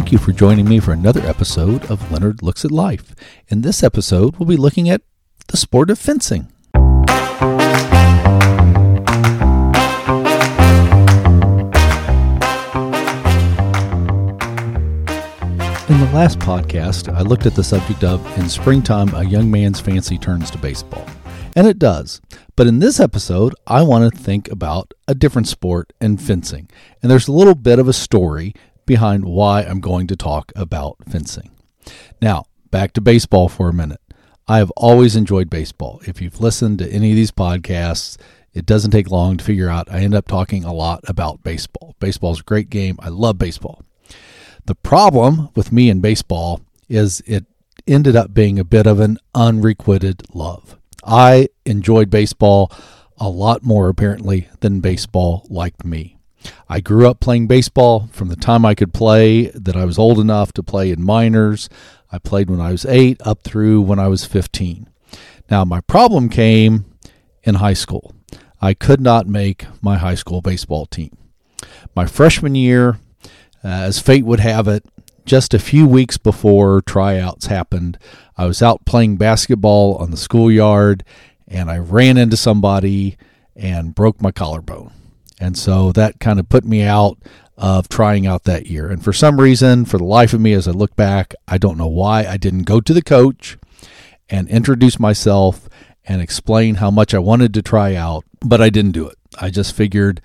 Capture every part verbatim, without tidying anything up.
Thank you for joining me for another episode of Leonard Looks at Life. In this episode, we'll be looking at the sport of fencing. In the last podcast, I looked at the subject of, in springtime, a young man's fancy turns to baseball. And it does. But in this episode, I want to think about a different sport and fencing. And there's a little bit of a story behind why I'm going to talk about fencing. Now, back to baseball for a minute. I have always enjoyed baseball. If you've listened to any of these podcasts, it doesn't take long to figure out I end up talking a lot about baseball. Baseball is a great game. I love baseball. The problem with me and baseball is it ended up being a bit of an unrequited love. I enjoyed baseball a lot more, apparently, than baseball liked me. I grew up playing baseball from the time I could play, that I was old enough to play in minors. I played when I was eight up through when I was fifteen. Now, my problem came in high school. I could not make my high school baseball team. My freshman year, uh, as fate would have it, just a few weeks before tryouts happened, I was out playing basketball on the schoolyard, and I ran into somebody and broke my collarbone. And so that kind of put me out of trying out that year. And for some reason, for the life of me, as I look back, I don't know why I didn't go to the coach and introduce myself and explain how much I wanted to try out, but I didn't do it. I just figured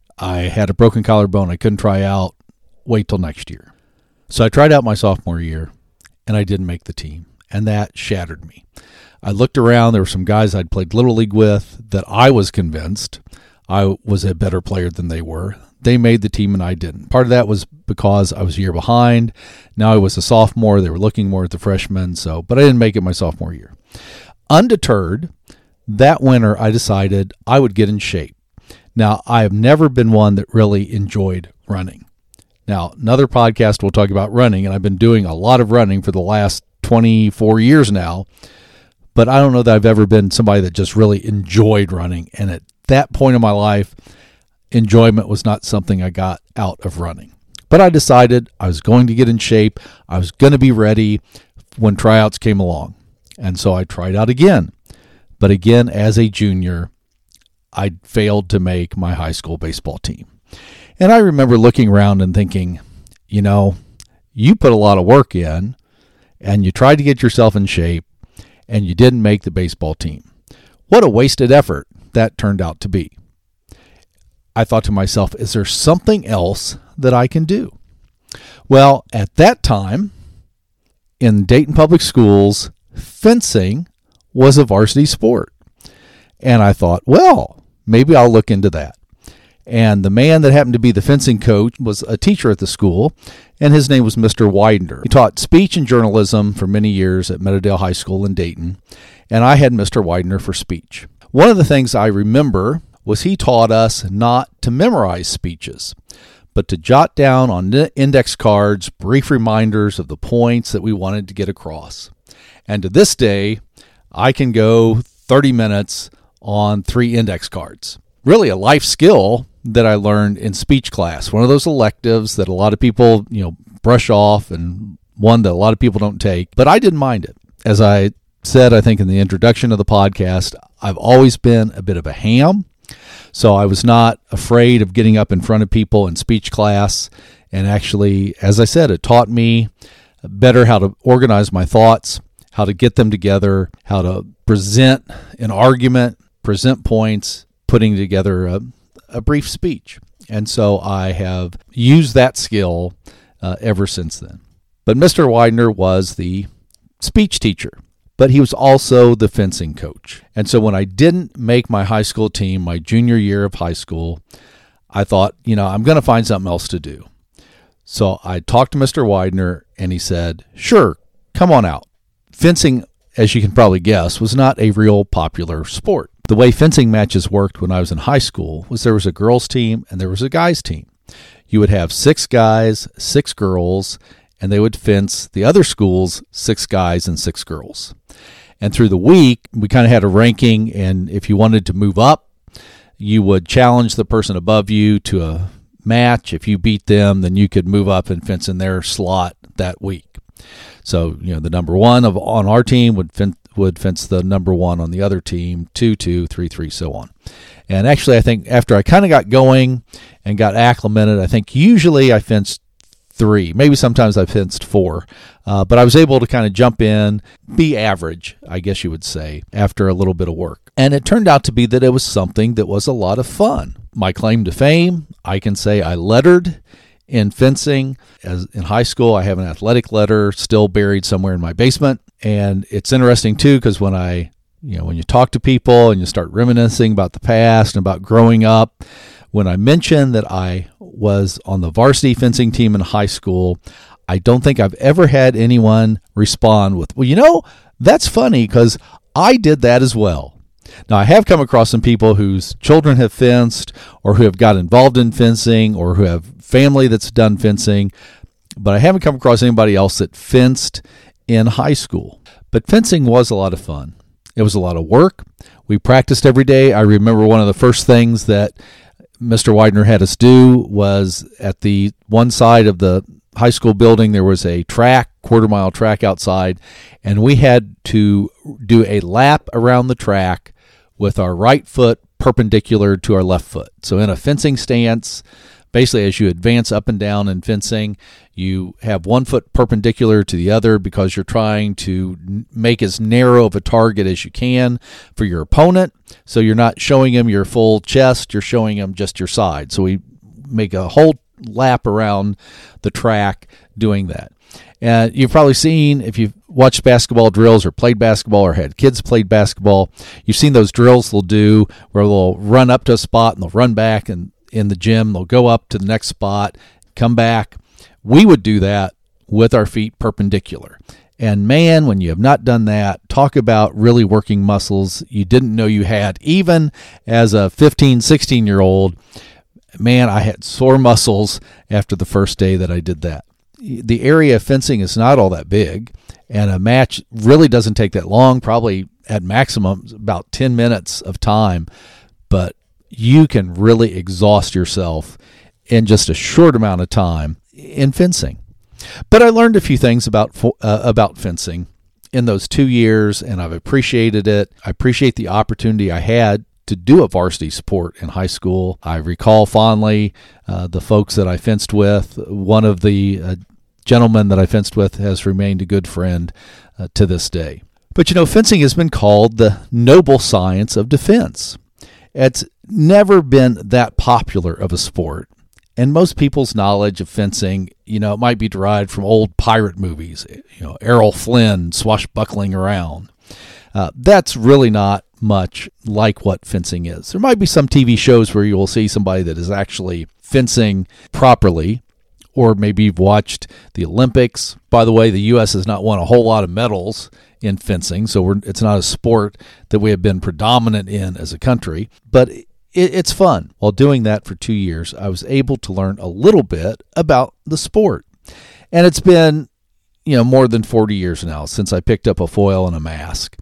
I had a broken collarbone, I couldn't try out, wait till next year. So I tried out my sophomore year, and I didn't make the team, and that shattered me. I looked around, there were some guys I'd played Little League with that I was convinced I was a better player than they were. They made the team and I didn't. Part of that was because I was a year behind. Now I was a sophomore. They were looking more at the freshmen. So, but I didn't make it my sophomore year. Undeterred, that winter I decided I would get in shape. Now, I have never been one that really enjoyed running. Now, another podcast will talk about running, and I've been doing a lot of running for the last twenty-four years now. But I don't know that I've ever been somebody that just really enjoyed running. And at that point in my life, enjoyment was not something I got out of running. But I decided I was going to get in shape. I was going to be ready when tryouts came along. And so I tried out again. But again, as a junior, I failed to make my high school baseball team. And I remember looking around and thinking, you know, you put a lot of work in, and you tried to get yourself in shape, and you didn't make the baseball team. What a wasted effort that turned out to be. I thought to myself, is there something else that I can do? Well, at that time, in Dayton Public Schools, fencing was a varsity sport. And I thought, well, maybe I'll look into that. And the man that happened to be the fencing coach was a teacher at the school, and his name was Mister Widener. He taught speech and journalism for many years at Meadowdale High School in Dayton, and I had Mister Widener for speech. One of the things I remember was he taught us not to memorize speeches, but to jot down on index cards brief reminders of the points that we wanted to get across. And to this day, I can go thirty minutes on three index cards. Really a life skill that I learned in speech class, one of those electives that a lot of people, you know, brush off, and one that a lot of people don't take, but I didn't mind it. As I said, I think in the introduction of the podcast, I've always been a bit of a ham, so I was not afraid of getting up in front of people in speech class, and actually, as I said, it taught me better how to organize my thoughts, how to get them together, how to present an argument, present points, putting together a, a brief speech. And so I have used that skill uh, ever since then. But Mister Widener was the speech teacher, but he was also the fencing coach. And so when I didn't make my high school team, my junior year of high school, I thought, you know, I'm going to find something else to do. So I talked to Mister Widener, and he said, sure, come on out. Fencing, as you can probably guess, was not a real popular sport. The way fencing matches worked when I was in high school was there was a girls' team and there was a guys' team. You would have six guys, six girls, and they would fence the other school's six guys and six girls. And through the week, we kind of had a ranking, and if you wanted to move up, you would challenge the person above you to a match. If you beat them, then you could move up and fence in their slot that week. So, you know, the number one of on our team would fence, would fence the number one on the other team, two, two, three, three, so on. And actually, I think after I kind of got going and got acclimated, I think usually I fenced three. Maybe sometimes I fenced four. Uh, but I was able to kind of jump in, be average, I guess you would say, after a little bit of work. And it turned out to be that it was something that was a lot of fun. My claim to fame, I can say I lettered in fencing. As in high school, I have an athletic letter still buried somewhere in my basement. And it's interesting, too, because when I, you know, when you talk to people and you start reminiscing about the past and about growing up, when I mentioned that I was on the varsity fencing team in high school, I don't think I've ever had anyone respond with, well, you know, that's funny because I did that as well. Now, I have come across some people whose children have fenced or who have got involved in fencing or who have family that's done fencing, but I haven't come across anybody else that fenced in high school. But fencing was a lot of fun. It was a lot of work. We practiced every day. I remember one of the first things that Mister Widener had us do was at the one side of the high school building, there was a track, quarter mile track outside, and we had to do a lap around the track with our right foot perpendicular to our left foot. So in a fencing stance, basically as you advance up and down in fencing, you have one foot perpendicular to the other because you're trying to make as narrow of a target as you can for your opponent. So you're not showing him your full chest, you're showing him just your side. So we make a whole lap around the track doing that. And you've probably seen, if you've watched basketball drills or played basketball or had kids played basketball, you've seen those drills they'll do where they'll run up to a spot and they'll run back, and in the gym they'll go up to the next spot, come back. We would do that with our feet perpendicular. And man, when you have not done that, talk about really working muscles you didn't know you had. Even as a fifteen, sixteen-year-old, man, I had sore muscles after the first day that I did that. The area of fencing is not all that big, and a match really doesn't take that long, probably at maximum about ten minutes of time, but you can really exhaust yourself in just a short amount of time in fencing. But I learned a few things about uh, about fencing in those two years, and I've appreciated it. I appreciate the opportunity I had to do a varsity sport in high school. I recall fondly uh, the folks that I fenced with. One of the uh, gentlemen that I fenced with has remained a good friend uh, to this day. But, you know, fencing has been called the noble science of defense. It's never been that popular of a sport. And most people's knowledge of fencing, you know, it might be derived from old pirate movies, you know, Errol Flynn swashbuckling around. Uh, that's really not much like what fencing is. There might be some T V shows where you will see somebody that is actually fencing properly, or maybe you've watched the Olympics. By the way, the U S has not won a whole lot of medals in fencing, so we're, it's not a sport that we have been predominant in as a country, but it, it's fun. While doing that for two years, I was able to learn a little bit about the sport. And it's been, you know, more than forty years now since I picked up a foil and a mask.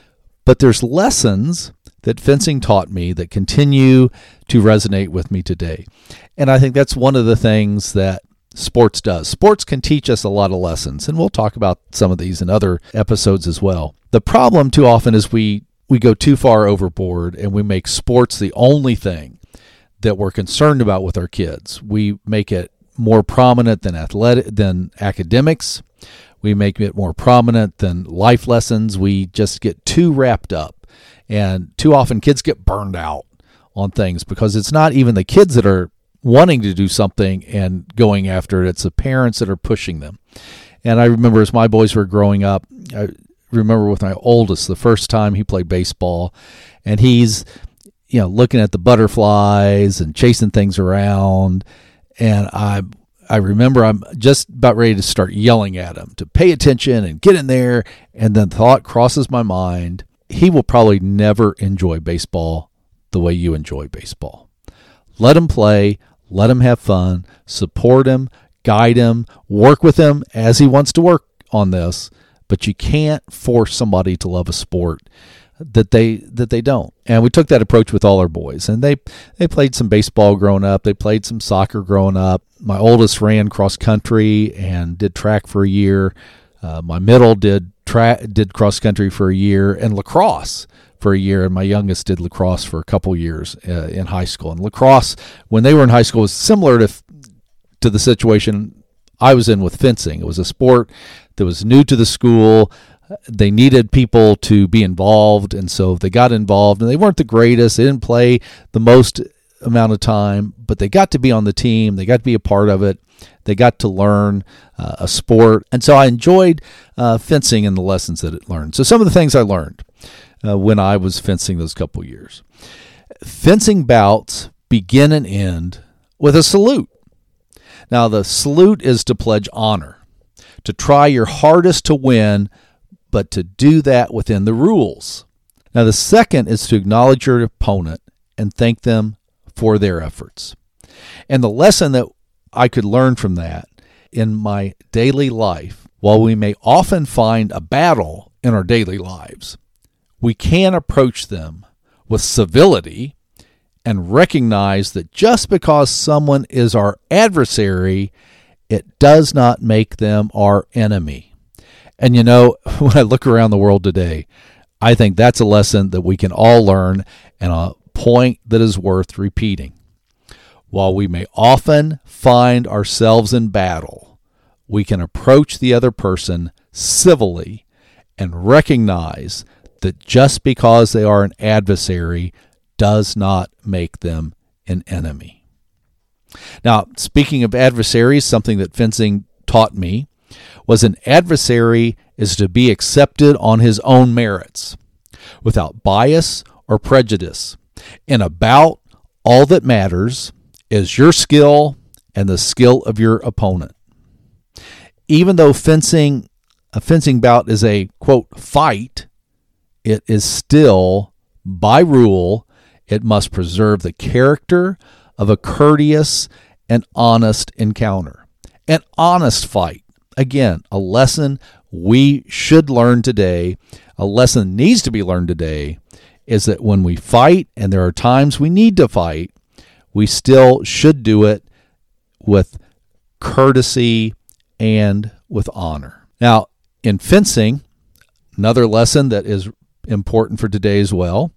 But there's lessons that fencing taught me that continue to resonate with me today. And I think that's one of the things that sports does. Sports can teach us a lot of lessons, and we'll talk about some of these in other episodes as well. The problem too often is we, we go too far overboard and we make sports the only thing that we're concerned about with our kids. We make it more prominent than athletic, than academics. We make it more prominent than life lessons. We just get too wrapped up. And too often kids get burned out on things because it's not even the kids that are wanting to do something and going after it. It's the parents that are pushing them. And I remember as my boys were growing up, I remember with my oldest, the first time he played baseball, and he's, you know, looking at the butterflies and chasing things around. And I I remember I'm just about ready to start yelling at him to pay attention and get in there. And then thought crosses my mind, he will probably never enjoy baseball the way you enjoy baseball. Let him play, let him have fun, support him, guide him, work with him as he wants to work on this. But you can't force somebody to love a sport that they that they don't. And we took that approach with all our boys. And they, they played some baseball growing up. They played some soccer growing up. My oldest ran cross country and did track for a year. Uh, my middle did tra- did cross country for a year and lacrosse for a year, and my youngest did lacrosse for a couple years uh, in high school. And lacrosse, when they were in high school, was similar to to the situation I was in with fencing. It was a sport that was new to the school. They needed people to be involved, and so they got involved, and they weren't the greatest. They didn't play the most amount of time, but they got to be on the team. They got to be a part of it. They got to learn uh, a sport, and so I enjoyed uh, fencing and the lessons that it learned. So some of the things I learned uh, when I was fencing those couple years. Fencing bouts begin and end with a salute. Now, the salute is to pledge honor, to try your hardest to win, but to do that within the rules. Now, the second is to acknowledge your opponent and thank them for their efforts. And the lesson that I could learn from that in my daily life, while we may often find a battle in our daily lives, we can approach them with civility and recognize that just because someone is our adversary, it does not make them our enemy. And you know, when I look around the world today, I think that's a lesson that we can all learn and a point that is worth repeating. While we may often find ourselves in battle, we can approach the other person civilly and recognize that just because they are an adversary does not make them an enemy. Now, speaking of adversaries, something that fencing taught me was an adversary is to be accepted on his own merits, without bias or prejudice. In a bout, all that matters is your skill and the skill of your opponent. Even though fencing, a fencing bout is a, quote, fight, it is still, by rule, it must preserve the character of a courteous and honest encounter. An honest fight. Again, a lesson we should learn today, a lesson that needs to be learned today, is that when we fight, and there are times we need to fight, we still should do it with courtesy and with honor. Now, in fencing, another lesson that is important for today as well,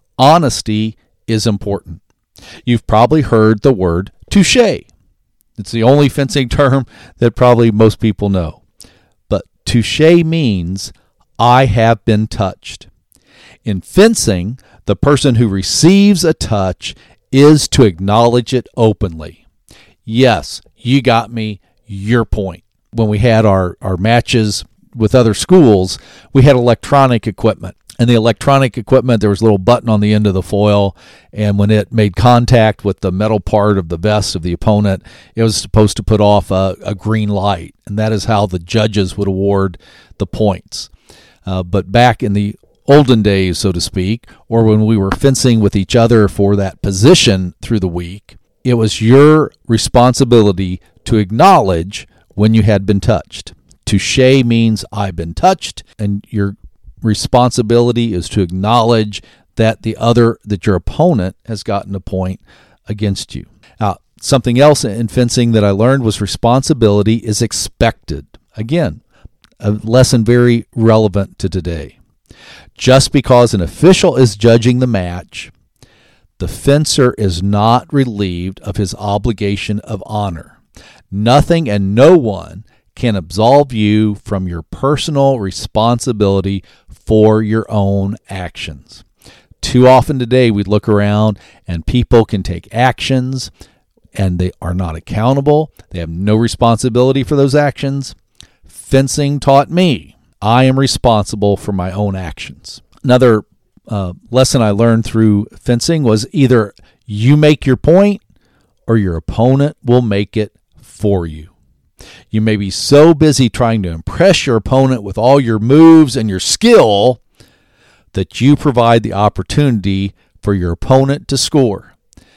honesty is important. You've probably heard the word touché. It's the only fencing term that probably most people know. But touché means I have been touched. In fencing, the person who receives a touch is to acknowledge it openly. Yes, you got me, your point. When we had our, our matches with other schools, we had electronic equipment. And the electronic equipment, there was a little button on the end of the foil, and when it made contact with the metal part of the vest of the opponent, it was supposed to put off a, a green light, and that is how the judges would award the points. Uh, but back in the olden days, so to speak, or when we were fencing with each other for that position through the week, it was your responsibility to acknowledge when you had been touched. Touché means I've been touched, and your responsibility is to acknowledge that the other, that your opponent has gotten a point against you. Now, something else in fencing that I learned was responsibility is expected. Again, a lesson very relevant to today. Just because an official is judging the match, the fencer is not relieved of his obligation of honor. Nothing and no one can absolve you from your personal responsibility for your own actions. Too often today we look around and people can take actions and they are not accountable. They have no responsibility for those actions. Fencing taught me I am responsible for my own actions. Another uh, lesson I learned through fencing was either you make your point or your opponent will make it for you. You may be so busy trying to impress your opponent with all your moves and your skill that you provide the opportunity for your opponent to score.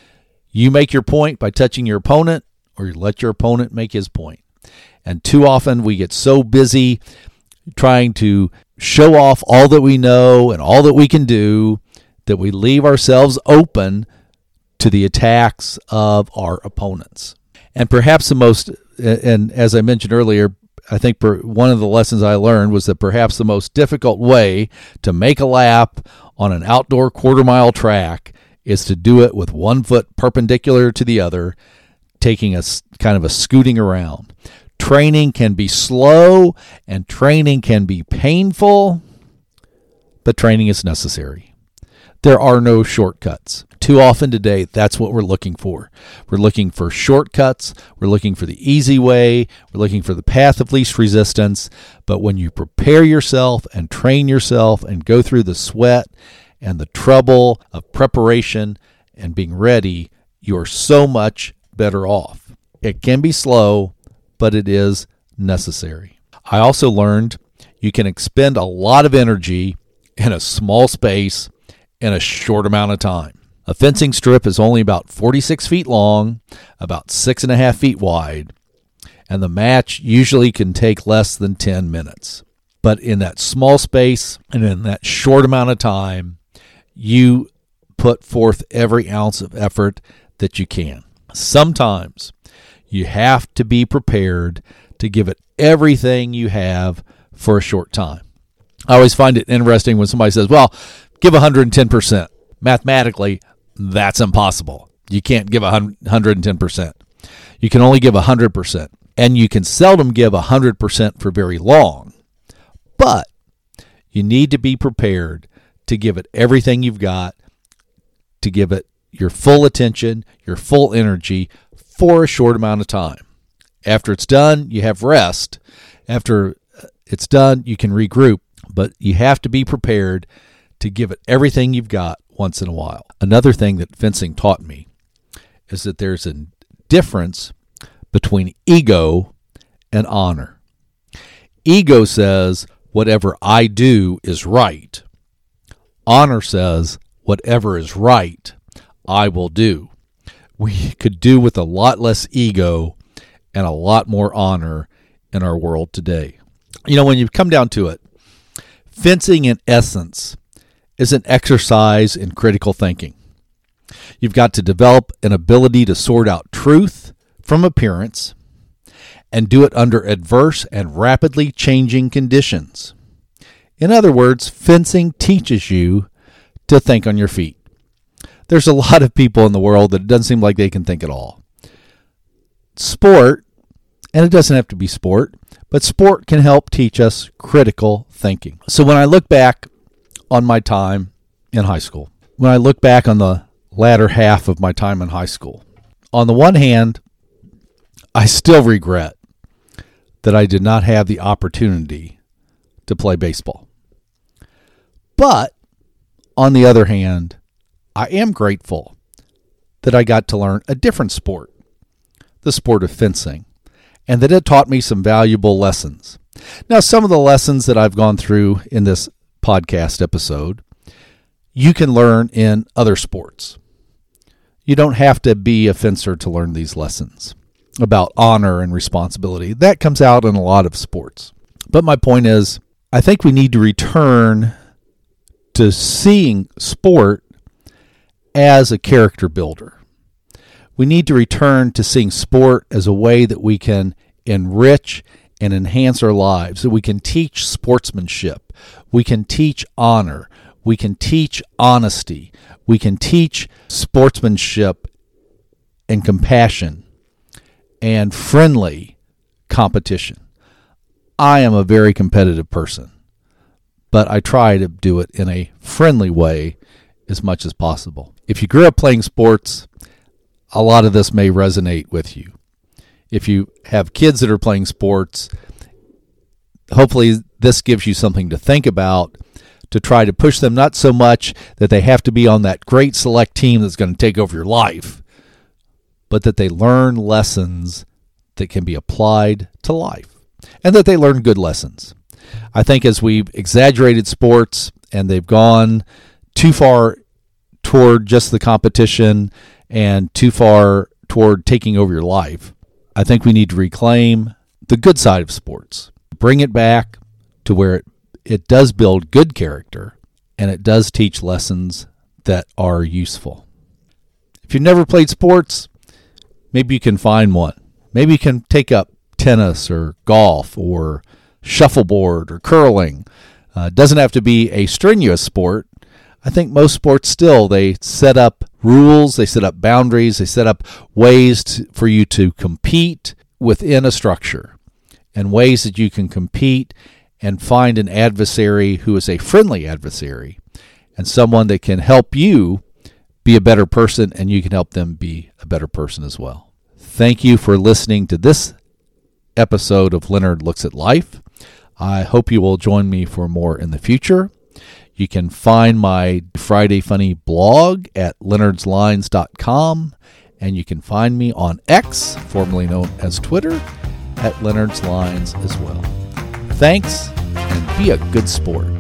You make your point by touching your opponent, or you let your opponent make his point. And too often we get so busy trying to show off all that we know and all that we can do, that we leave ourselves open to the attacks of our opponents. And perhaps the most, and as I mentioned earlier, I think one of the lessons I learned was that perhaps the most difficult way to make a lap on an outdoor quarter mile track is to do it with one foot perpendicular to the other, taking a kind of a scooting around. Training can be slow and training can be painful, but training is necessary. There are no shortcuts. Too often today, that's what we're looking for. We're looking for shortcuts. We're looking for the easy way. We're looking for the path of least resistance. But when you prepare yourself and train yourself and go through the sweat and the trouble of preparation and being ready, you're so much better off. It can be slow, but it is necessary. I also learned you can expend a lot of energy in a small space in a short amount of time. A fencing strip is only about forty-six feet long, about six and a half feet wide, and the match usually can take less than ten minutes. But in that small space and in that short amount of time, you put forth every ounce of effort that you can. Sometimes you have to be prepared to give it everything you have for a short time. I always find it interesting when somebody says, well, give one hundred ten percent. Mathematically, that's impossible. You can't give one hundred ten percent. You can only give one hundred percent. And you can seldom give one hundred percent for very long. But you need to be prepared to give it everything you've got, to give it your full attention, your full energy for a short amount of time. After it's done, you have rest. After it's done, you can regroup. But you have to be prepared to give it everything you've got once in a while. Another thing that fencing taught me is that there's a difference between ego and honor. Ego says, whatever I do is right. Honor says, whatever is right, I will do. We could do with a lot less ego and a lot more honor in our world today. You know, when you come down to it, fencing in essence is an exercise in critical thinking. You've got to develop an ability to sort out truth from appearance and do it under adverse and rapidly changing conditions. In other words, fencing teaches you to think on your feet. There's a lot of people in the world that it doesn't seem like they can think at all. Sport, and it doesn't have to be sport, but sport can help teach us critical thinking. So when I look back on my time in high school, when I look back on the latter half of my time in high school, on the one hand, I still regret that I did not have the opportunity to play baseball. But on the other hand, I am grateful that I got to learn a different sport, the sport of fencing, and that it taught me some valuable lessons. Now, some of the lessons that I've gone through in this podcast episode, you can learn in other sports. You don't have to be a fencer to learn these lessons about honor and responsibility. That comes out in a lot of sports. But my point is, I think we need to return to seeing sport as a character builder. We need to return to seeing sport as a way that we can enrich and enhance our lives, that we can teach sportsmanship, we can teach honor, we can teach honesty, we can teach sportsmanship and compassion and friendly competition. I am a very competitive person, but I try to do it in a friendly way as much as possible. If you grew up playing sports, a lot of this may resonate with you. If you have kids that are playing sports, hopefully this gives you something to think about, to try to push them, not so much that they have to be on that great select team that's going to take over your life, but that they learn lessons that can be applied to life, and that they learn good lessons. I think as we've exaggerated sports and they've gone too far toward just the competition and too far toward taking over your life, I think we need to reclaim the good side of sports, bring it back to where it it does build good character, and it does teach lessons that are useful. If you've never played sports, maybe you can find one. Maybe you can take up tennis or golf or shuffleboard or curling. Uh, it doesn't have to be a strenuous sport. I think most sports still, they set up rules, they set up boundaries, they set up ways to, for you to compete within a structure, and ways that you can compete and find an adversary who is a friendly adversary and someone that can help you be a better person, and you can help them be a better person as well. Thank you for listening to this episode of Leonard Looks at Life. I hope you will join me for more in the future. You can find my Friday Funny blog at leonards lines dot com, and you can find me on X, formerly known as Twitter, at Leonard's Lines as well. Thanks, and be a good sport.